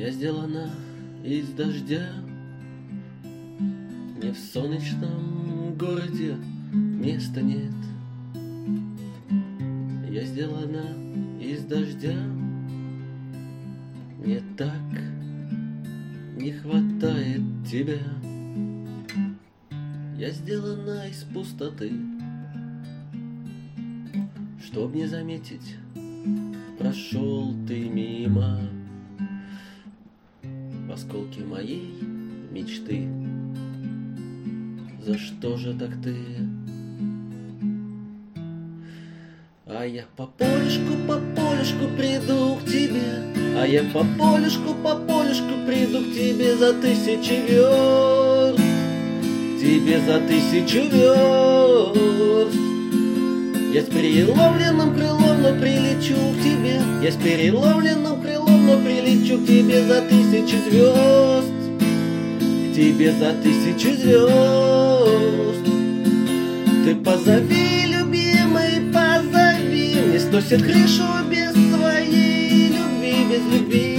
Я сделана из дождя. Мне в солнечном городе места нет. Я сделана из дождя. Мне так не хватает тебя. Я сделана из пустоты. Чтоб не заметить, прошел ты мимо. В осколке моей мечты. За что же так ты? А я по полюшку приду к тебе. А я по полюшку приду к тебе за 1000 верст. Тебе за 1000 верст. Я с переломленным крылом, но прилечу к тебе. Я с переломленным крылом, но прилечу к тебе за 1000 звезд. К тебе за 1000 звезд. Ты позови, любимый, позови. Не сносит крышу без твоей любви, без любви.